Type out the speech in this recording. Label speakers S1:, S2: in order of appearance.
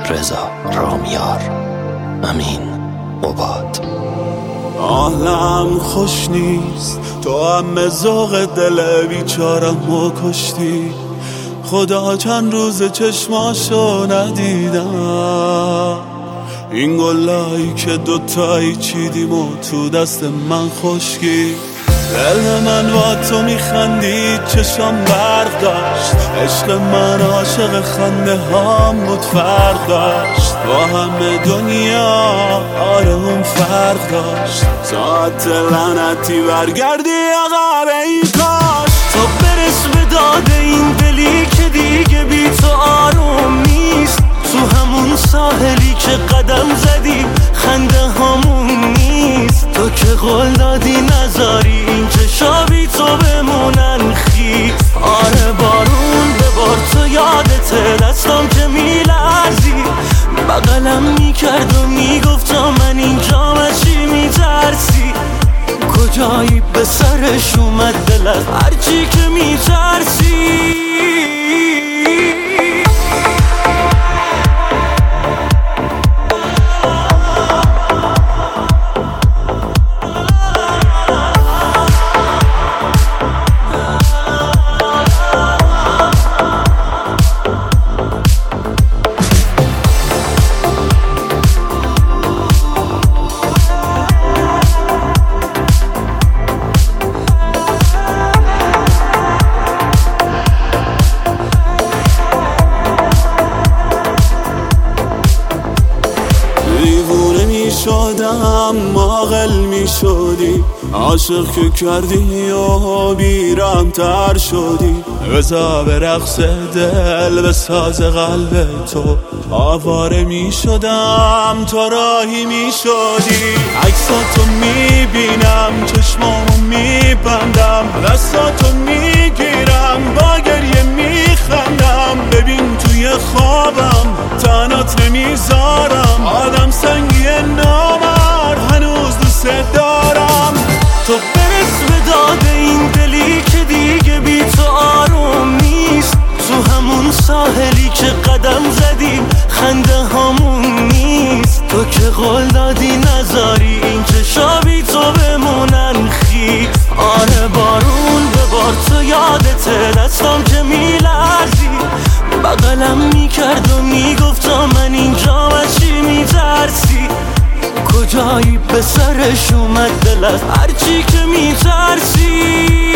S1: رضا رامیار. امین عباد.
S2: حالم خوش نیست، تو هم ذوق دل بیچارم و کشتی. خدا چند روز چشماشو ندیدم، این گلایی که دوتایی چیدیم و تو دست من خشکی. دل من با تو میخندید، چشم برق داشت، عشق من عاشق خنده هام بود، فرق داشت با همه دنیا، آره اون فرق داشت. ساعت لعنتی برگردی عقب ای کاش،
S3: تو برس به داد این دلی که دیگه بی تو آروم نیست. تو همون ساحلی که قدم زدی خنده هامون نیست. تو که قول دادی نذاری این چشا بی تو بمونن خیس. آره بارون ببار، تو یادته دستم که میلرزی، بغلم میکرد و میگفت من اینجام از چی میترسی. کجایی به سرش اومد دلت هرچی که میترسی.
S2: شدم عاقل می شدی، عاشق که کردی و بیرم تر شدی. بزا به رقص دل به ساز قلب تو آواره می شدم، تو راهی می شدی. عکساتو می بینم، چشمامو می بندم، دستاتو می گیرم، با گریه می خندم. ببین توی خوابم تنات نمیذارم، آدم سنگی نامر هنوز دوست دارم.
S3: تو برس به داد این دلی که دیگه بی تو آروم نیست. تو همون ساحلی که قدم زدیم خنده هامون نیست. تو که قول دادی نذاری این چشا بی تو بمونن خیس. آره بارون ببار، تو یادته دستم که میلرزی، بغلم میکرد و میگفت من اینجام از چی میترسی. کجایی به سرش اومد دلت هرچی که میترسی.